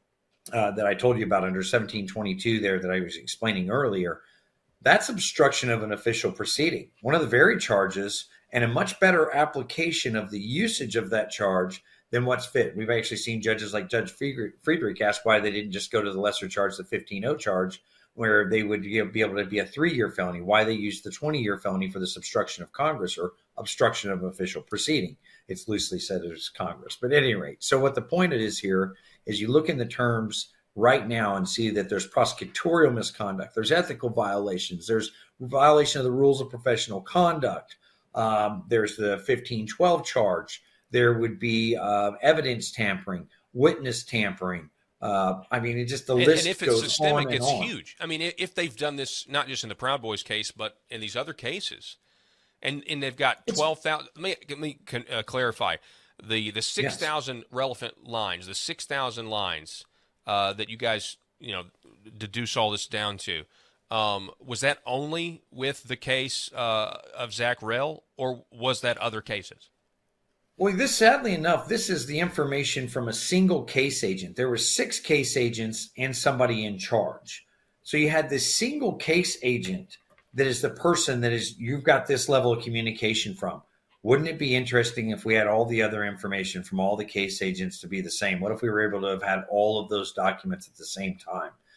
uh, that I told you about under seventeen twenty-two there that I was explaining earlier, that's obstruction of an official proceeding. One of the very charges, and a much better application of the usage of that charge than what's fit. We've actually seen judges like Judge Friedrich ask why they didn't just go to the lesser charge, the fifteen oh charge, where they would be able to be a three-year felony, why they used the twenty-year felony for this obstruction of Congress or obstruction of official proceeding. It's loosely said as Congress. But at any rate, so what the point is here is you look in the terms right now and see that there's prosecutorial misconduct, there's ethical violations, there's violation of the rules of professional conduct, um, there's the fifteen twelve charge, there would be uh, evidence tampering, witness tampering. Uh, I mean, it just the and, list and if it's goes systemic, on and it's on. huge. I mean, if they've done this not just in the Proud Boys case, but in these other cases, and and they've got twelve thousand. Let me, let me uh, clarify the the six thousand yes. relevant lines, the six thousand lines uh, that you guys you know deduce all this down to. Um, was that only with the case uh, of Zach Rell, or was that other cases? Well, this, sadly enough, this is the information from a single case agent. There were six case agents and somebody in charge. So you had this single case agent that is the person that is you've got this level of communication from. Wouldn't it be interesting if we had all the other information from all the case agents to be the same? What if we were able to have had all of those documents at the same time?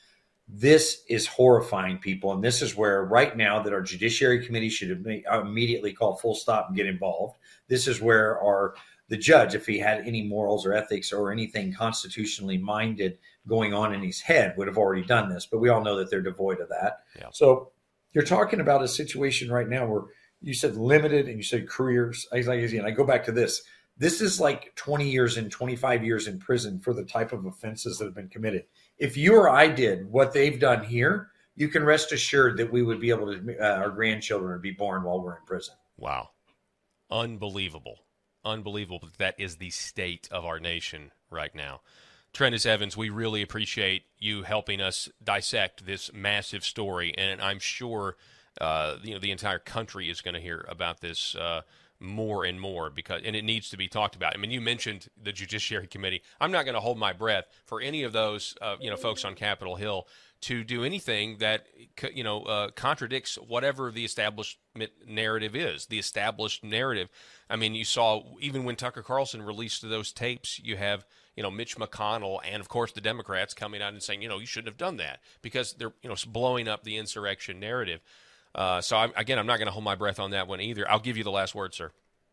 This is horrifying, people. And this is where right now that our Judiciary Committee should immediately call full stop and get involved. This is where our the judge, if he had any morals or ethics or anything constitutionally minded going on in his head, would have already done this. But we all know that they're devoid of that. Yeah. So you're talking about a situation right now where you said limited and you said careers. I, like, again, I go back to this. This is like twenty years and twenty-five years in prison for the type of offenses that have been committed. If you or I did what they've done here, you can rest assured that we would be able to, uh, our grandchildren would be born while we're in prison. Wow. Unbelievable. Unbelievable that that is the state of our nation right now. Trentus Evans, we really appreciate you helping us dissect this massive story, and I'm sure uh, you know the entire country is going to hear about this uh, more and more because, and it needs to be talked about. I mean, you mentioned the Judiciary Committee. I'm not going to hold my breath for any of those uh, you know folks on Capitol Hill to do anything that you know uh, contradicts whatever the establishment narrative is. The established narrative. I mean, you saw even when Tucker Carlson released those tapes, you have you know Mitch McConnell and of course the Democrats coming out and saying you know you shouldn't have done that because they're you know blowing up the insurrection narrative. Uh, so I'm, again, I'm not going to hold my breath on that one either. I'll give you the last word, sir.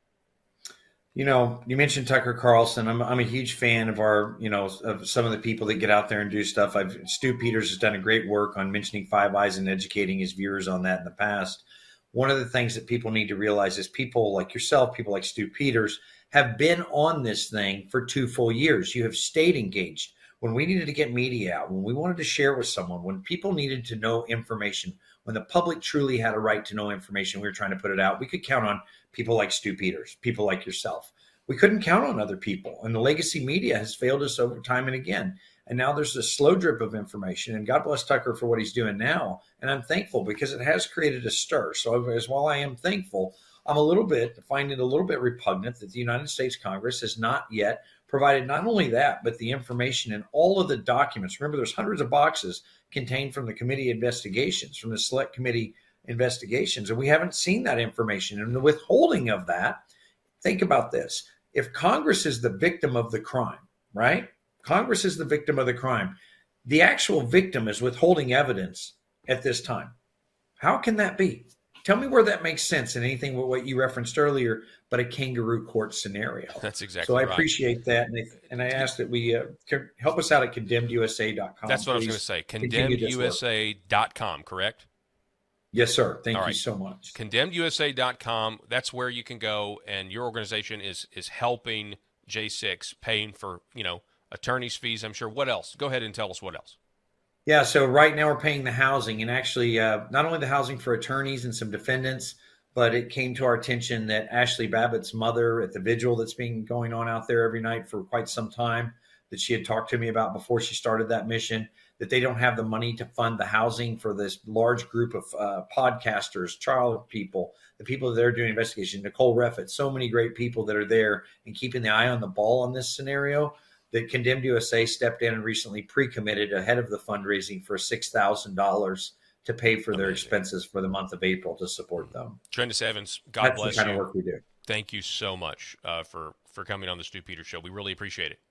You know, you mentioned Tucker Carlson. I'm I'm a huge fan of our, you know, of some of the people that get out there and do stuff. I've Stu Peters has done a great work on mentioning Five Eyes and educating his viewers on that in the past. One of the things that people need to realize is people like yourself, people like Stu Peters, have been on this thing for two full years. You have stayed engaged. When we needed to get media out, when we wanted to share with someone, when people needed to know information, when the public truly had a right to know information, we were trying to put it out. We could count on people like Stu Peters, people like yourself. We couldn't count on other people. And the legacy media has failed us over time and again. And now there's a slow drip of information. And God bless Tucker for what he's doing now. And I'm thankful because it has created a stir. So as while I am thankful, I'm a little bit, find it a little bit repugnant that the United States Congress has not yet provided not only that, but the information and all of the documents. Remember, there's hundreds of boxes contained from the committee investigations, from the select committee investigations, and we haven't seen that information. And the withholding of that, think about this. If Congress is the victim of the crime, right? Congress is the victim of the crime. The actual victim is withholding evidence at this time. How can that be? Tell me where that makes sense in anything with what you referenced earlier, but a kangaroo court scenario. That's exactly so I right. appreciate that. And I, and I ask that we uh, help us out at condemned U S A dot com. That's what Please I was going to say. condemned U S A dot com, correct? Yes, sir. Thank All you right. so much. condemned U S A dot com. That's where you can go, and your organization is is helping J six, paying for, you know, attorney's fees, I'm sure. What else? Go ahead and tell us what else. Yeah, so right now we're paying the housing, and actually uh, not only the housing for attorneys and some defendants, but it came to our attention that Ashley Babbitt's mother at the vigil that's been going on out there every night for quite some time, that she had talked to me about before she started that mission, that they don't have the money to fund the housing for this large group of uh, podcasters, child people, the people that are doing investigation, Nicole Reffett, so many great people that are there and keeping the eye on the ball on this scenario. That Condemned U S A stepped in and recently pre-committed ahead of the fundraising for six thousand dollars to pay for their Amazing. expenses for the month of April to support them. Trentus Evans, God That's bless the kind you. of work we do. Thank you so much uh, for, for coming on the Stu Peters Show. We really appreciate it.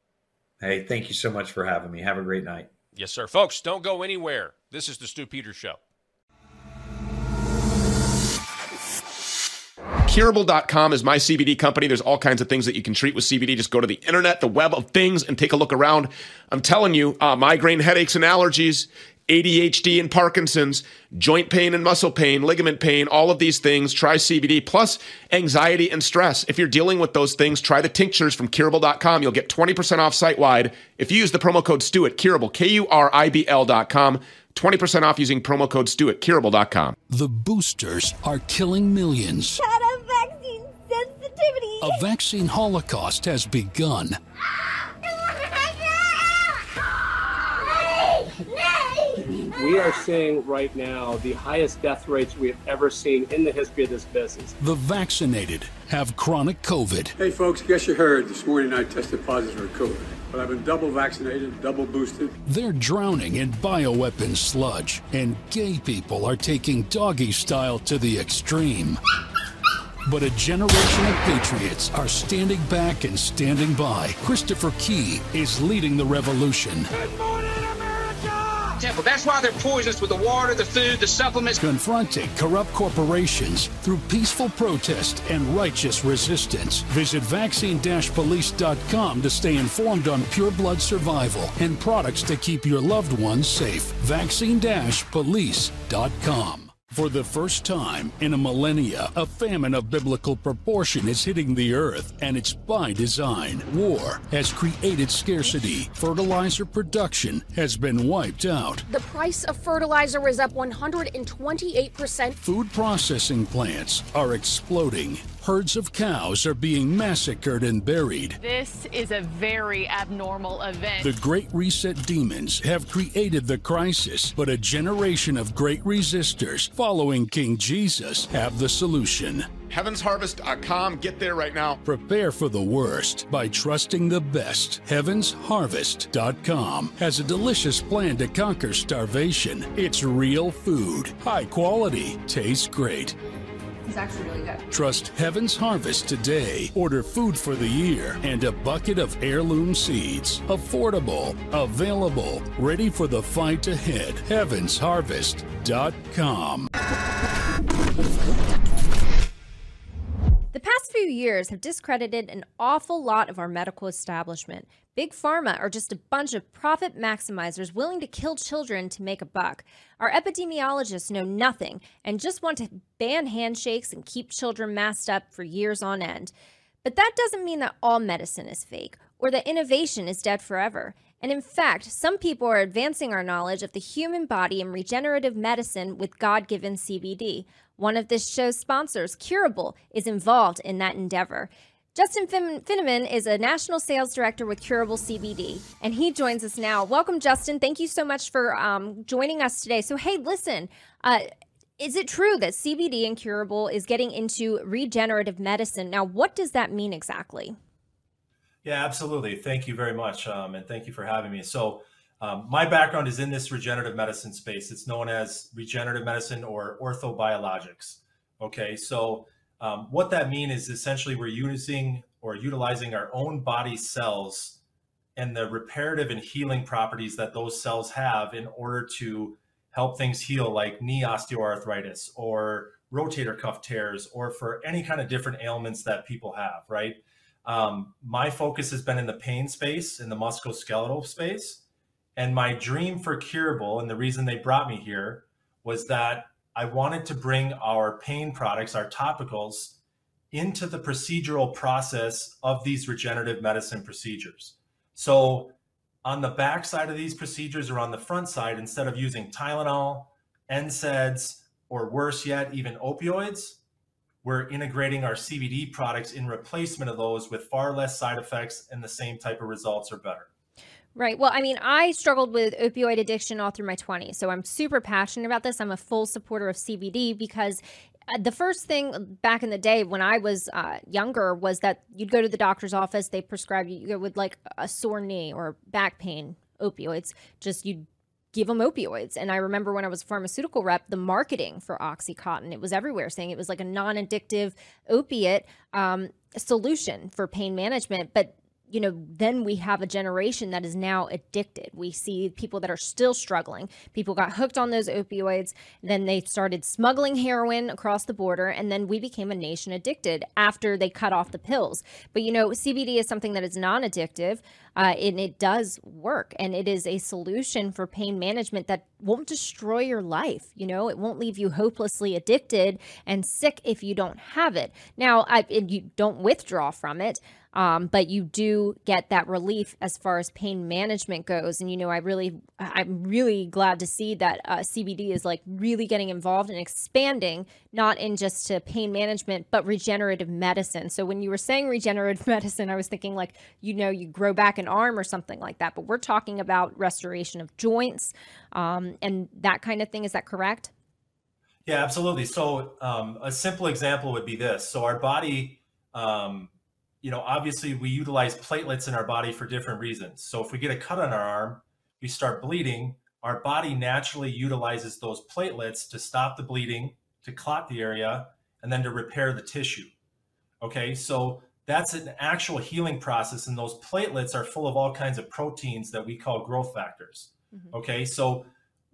Hey, thank you so much for having me. Have a great night. Yes, sir. Folks, don't go anywhere. This is the Stu Peters Show. Curable dot com is my C B D company. There's all kinds of things that you can treat with C B D. Just go to the internet, the web of things, and take a look around. I'm telling you, uh, migraine, headaches, and allergies, A D H D and Parkinson's, joint pain and muscle pain, ligament pain, all of these things, try C B D, plus anxiety and stress. If you're dealing with those things, try the tinctures from Curable dot com. You'll get twenty percent off site-wide if you use the promo code Stu at Curable, K U R I B L dot com. twenty percent off using promo code Stu at Curable dot com. The boosters are killing millions. Shut up, vaccine sensitivity. A vaccine holocaust has begun. We are seeing right now the highest death rates we have ever seen in the history of this business. The vaccinated have chronic COVID. Hey folks, guess you heard this morning I tested positive for COVID, but I've been double vaccinated, double boosted. They're drowning in bioweapon sludge, and gay people are taking doggy style to the extreme. But a generation of patriots are standing back and standing by. Christopher Key is leading the revolution. Good morning, America! top temple. That's why they're poisonous with the water, the food, the supplements. Confronting corrupt corporations through peaceful protest and righteous resistance. Visit vaccine dash police dot com to stay informed on pure blood survival and products to keep your loved ones safe. vaccine dash police dot com. For the first time in a millennia, a famine of biblical proportion is hitting the earth, and it's by design. War has created scarcity. Fertilizer production has been wiped out. The price of fertilizer is up one hundred twenty-eight percent. Food processing plants are exploding. Herds of cows are being massacred and buried. This is a very abnormal event. The Great Reset demons have created the crisis, but a generation of great resistors following King Jesus have the solution. heavens harvest dot com. Get there right now. Prepare for the worst by trusting the best. heavens harvest dot com has a delicious plan to conquer starvation. It's real food. High quality. Tastes great. It's actually really good. Trust Heaven's Harvest today. Order food for the year and a bucket of heirloom seeds. Affordable, available, ready for the fight ahead. heavens harvest dot com. The past few years have discredited an awful lot of our medical establishment. Big Pharma are just a bunch of profit maximizers willing to kill children to make a buck. Our epidemiologists know nothing and just want to ban handshakes and keep children masked up for years on end. But that doesn't mean that all medicine is fake or that innovation is dead forever. And in fact, some people are advancing our knowledge of the human body and regenerative medicine with God-given C B D. One of this show's sponsors, Curable, is involved in that endeavor. Justin fin- Finneman is a national sales director with Curable C B D, and he joins us now. Welcome, Justin. Thank you so much for um, joining us today. So, hey, listen, uh, is it true that C B D and Curable is getting into regenerative medicine? Now, what does that mean exactly? Yeah, absolutely. Thank you very much, um, and thank you for having me. So, um, my background is in this regenerative medicine space. It's known as regenerative medicine or orthobiologics. Okay, so um, what that means is essentially we're using or utilizing our own body cells and the reparative and healing properties that those cells have in order to help things heal, like knee osteoarthritis or rotator cuff tears, or for any kind of different ailments that people have, right? Um, my focus has been in the pain space, in the musculoskeletal space. And my dream for Curable, and the reason they brought me here, was that I wanted to bring our pain products, our topicals, into the procedural process of these regenerative medicine procedures. So on the back side of these procedures or on the front side, instead of using Tylenol, N SAIDs, or worse yet, even opioids, we're integrating our C B D products in replacement of those with far less side effects and the same type of results or better. Right. Well, I mean, I struggled with opioid addiction all through my twenties, so I'm super passionate about this. I'm a full supporter of C B D because the first thing back in the day when I was uh, younger was that you'd go to the doctor's office, they prescribe you with like a sore knee or back pain, opioids, just you'd give them opioids. And I remember when I was a pharmaceutical rep, the marketing for OxyContin, it was everywhere saying it was like a non-addictive opiate um, solution for pain management. But you know, then we have a generation that is now addicted. We see people that are still struggling. People got hooked on those opioids. Then they started smuggling heroin across the border. And then we became a nation addicted after they cut off the pills. But, you know, C B D is something that is non-addictive uh, and it does work. And it is a solution for pain management that won't destroy your life. You know, it won't leave you hopelessly addicted and sick if you don't have it. Now, I, you don't withdraw from it. Um, but you do get that relief as far as pain management goes. And, you know, I really, I'm really glad to see that uh, C B D is like really getting involved and expanding, not in just to pain management, but regenerative medicine. So when you were saying regenerative medicine, I was thinking like, you know, you grow back an arm or something like that. But we're talking about restoration of joints um, and that kind of thing. Is that correct? Yeah, absolutely. So um, a simple example would be this. So our body, um, you know, obviously we utilize platelets in our body for different reasons. So if we get a cut on our arm, we start bleeding, our body naturally utilizes those platelets to stop the bleeding, to clot the area, and then to repair the tissue. Okay, so that's an actual healing process, and those platelets are full of all kinds of proteins that we call growth factors. Mm-hmm. Okay, so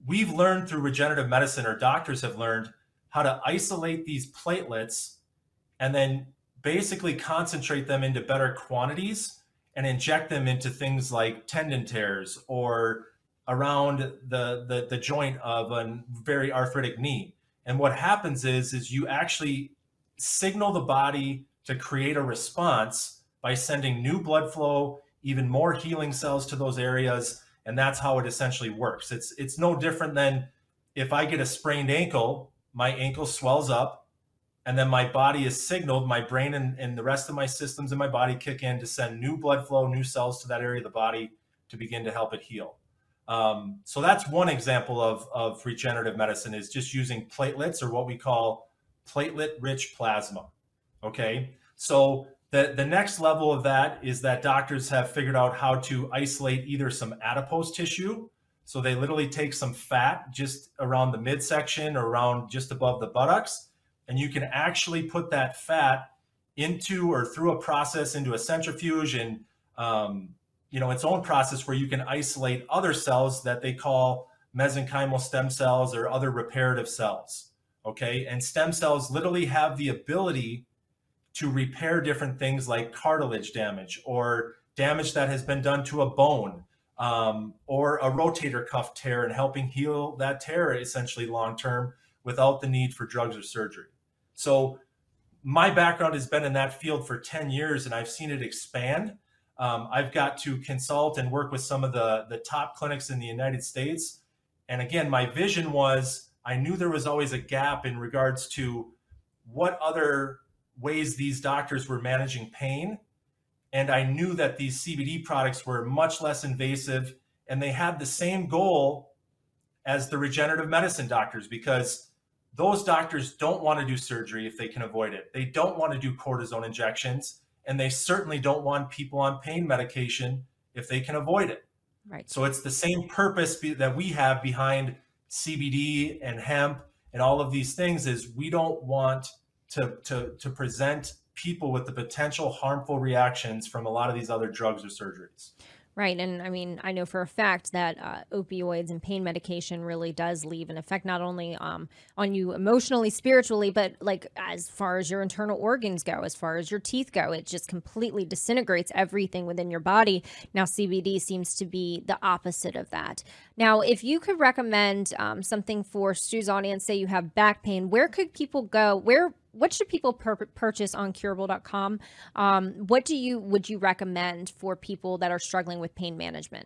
we've learned through regenerative medicine, or doctors have learned how to isolate these platelets and then basically concentrate them into better quantities and inject them into things like tendon tears or around the, the, the joint of a very arthritic knee. And what happens is, is you actually signal the body to create a response by sending new blood flow, even more healing cells to those areas. And that's how it essentially works. It's, it's no different than if I get a sprained ankle, my ankle swells up, and then my body is signaled, my brain and, and the rest of my systems in my body kick in to send new blood flow, new cells to that area of the body to begin to help it heal. Um, so that's one example of, of regenerative medicine, is just using platelets, or what we call platelet-rich plasma. Okay, so the, the next level of that is that doctors have figured out how to isolate either some adipose tissue. So they literally take some fat just around the midsection or around just above the buttocks, and you can actually put that fat into, or through a process, into a centrifuge and, um, you know, its own process where you can isolate other cells that they call mesenchymal stem cells or other reparative cells. Okay. And stem cells literally have the ability to repair different things like cartilage damage or damage that has been done to a bone, um, or a rotator cuff tear, and helping heal that tear essentially long-term without the need for drugs or surgery. So my background has been in that field for ten years, and I've seen it expand. Um, I've got to consult and work with some of the, the top clinics in the United States. And again, my vision was, I knew there was always a gap in regards to what other ways these doctors were managing pain. And I knew that these C B D products were much less invasive, and they had the same goal as the regenerative medicine doctors, because those doctors don't want to do surgery if they can avoid it. They don't want to do cortisone injections, and they certainly don't want people on pain medication if they can avoid it. Right. So it's the same purpose be, that we have behind C B D and hemp and all of these things, is we don't want to, to, to present people with the potential harmful reactions from a lot of these other drugs or surgeries. Right. And I mean, I know for a fact that uh, opioids and pain medication really does leave an effect not only um, on you emotionally, spiritually, but like as far as your internal organs go, as far as your teeth go, it just completely disintegrates everything within your body. Now, C B D seems to be the opposite of that. Now, if you could recommend um, something for Stu's audience, say you have back pain, where could people go? Where What should people pur- purchase on curable dot com? Um, what do you would you recommend for people that are struggling with pain management?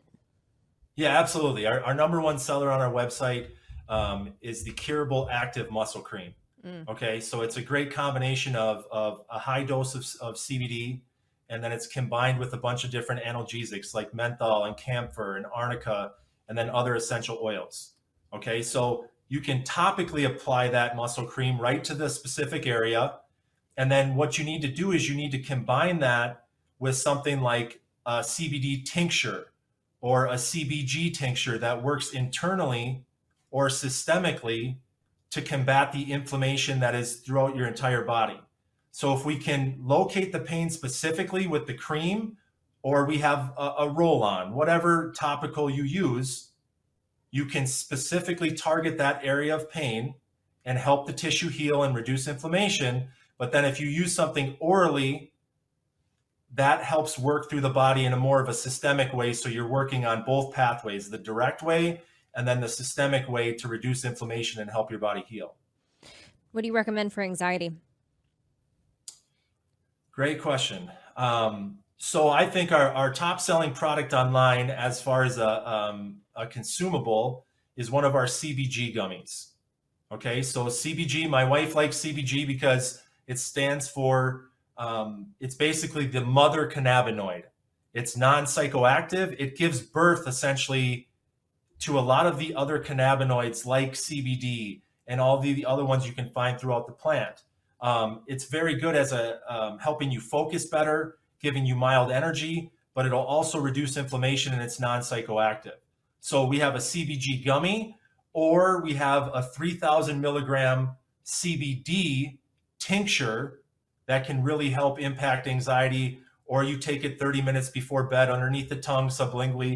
Yeah, absolutely. Our, our number one seller on our website um, is the Curable Active Muscle Cream. Mm. Okay, so it's a great combination of, of a high dose of, of C B D, and then it's combined with a bunch of different analgesics like menthol and camphor and arnica, and then other essential oils. Okay, so you can topically apply that muscle cream right to the specific area. And then what you need to do is you need to combine that with something like a C B D tincture or a C B G tincture that works internally or systemically to combat the inflammation that is throughout your entire body. So if we can locate the pain specifically with the cream, or we have a, a roll-on, whatever topical you use, you can specifically target that area of pain and help the tissue heal and reduce inflammation. But then if you use something orally, that helps work through the body in a more of a systemic way. So you're working on both pathways, the direct way and then the systemic way to reduce inflammation and help your body heal. What do you recommend for anxiety? Great question. Um, so I think our, our top selling product online as far as a, um, a consumable is one of our C B G gummies. Okay, so C B G, my wife likes C B G because it stands for, um, it's basically the mother cannabinoid. It's non-psychoactive. It gives birth essentially to a lot of the other cannabinoids like C B D and all the, the other ones you can find throughout the plant. Um, it's very good as a um, helping you focus better, giving you mild energy, but it'll also reduce inflammation, and it's non-psychoactive. So we have a C B G gummy, or we have a three thousand milligram C B D tincture that can really help impact anxiety, or you take it thirty minutes before bed underneath the tongue sublingually.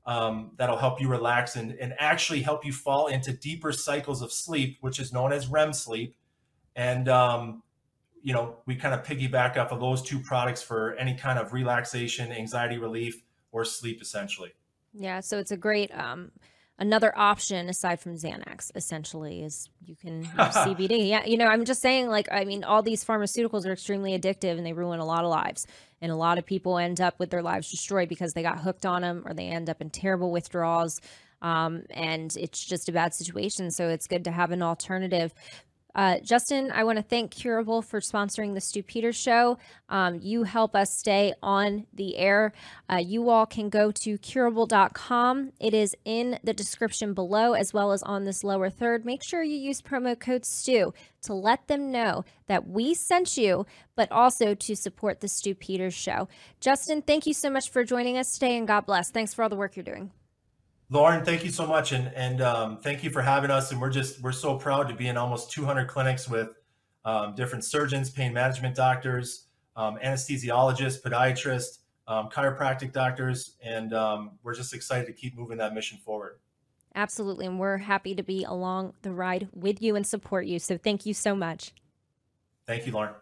um, that'll help you relax and, and actually help you fall into deeper cycles of sleep, which is known as R E M sleep. And, um, you know, we kind of piggyback off of those two products for any kind of relaxation, anxiety relief, or sleep, essentially. Yeah, so it's a great um, another option aside from Xanax. Essentially, is you can use C B D. Yeah, you know, I'm just saying, like, I mean, all these pharmaceuticals are extremely addictive and they ruin a lot of lives. And a lot of people end up with their lives destroyed because they got hooked on them, or they end up in terrible withdrawals. Um, and it's just a bad situation. So it's good to have an alternative. Uh, Justin, I want to thank Curable for sponsoring the Stu Peters Show. Um, you help us stay on the air. Uh, you all can go to curable dot com. It is in the description below, as well as on this lower third. Make sure you use promo code Stu to let them know that we sent you, but also to support the Stu Peters Show. Justin, thank you so much for joining us today, and God bless. Thanks for all the work you're doing. Lauren, thank you so much, and and um, thank you for having us. And we're just we're so proud to be in almost two hundred clinics with um, different surgeons, pain management doctors, um, anesthesiologists, podiatrists, um, chiropractic doctors, and um, we're just excited to keep moving that mission forward. Absolutely, and we're happy to be along the ride with you and support you. So thank you so much. Thank you, Lauren.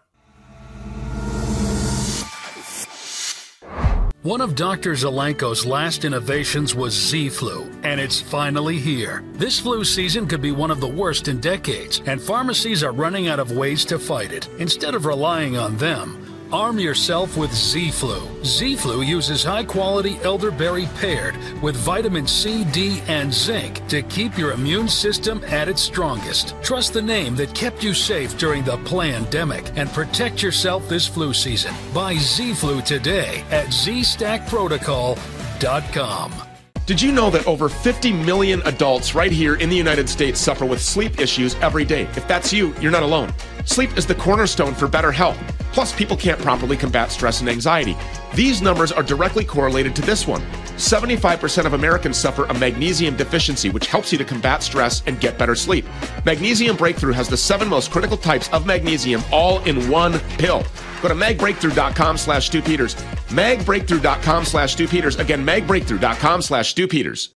One of Doctor Zelenko's last innovations was Z-Flu, and it's finally here. This flu season could be one of the worst in decades, and pharmacies are running out of ways to fight it. Instead of relying on them, arm yourself with Z-Flu. Z-Flu uses high-quality elderberry paired with vitamin C, D, and zinc to keep your immune system at its strongest. Trust the name that kept you safe during the plandemic and protect yourself this flu season. Buy Z-Flu today at z stack protocol dot com. Did you know that over fifty million adults right here in the United States suffer with sleep issues every day? If that's you, you're not alone. Sleep is the cornerstone for better health. Plus, people can't properly combat stress and anxiety. These numbers are directly correlated to this one. seventy-five percent of Americans suffer a magnesium deficiency, which helps you to combat stress and get better sleep. Magnesium Breakthrough has the seven most critical types of magnesium all in one pill. Go to mag breakthrough dot com slash Stu Peters. mag breakthrough dot com slash Stu Peters. Again, mag breakthrough dot com slash Stu Peters.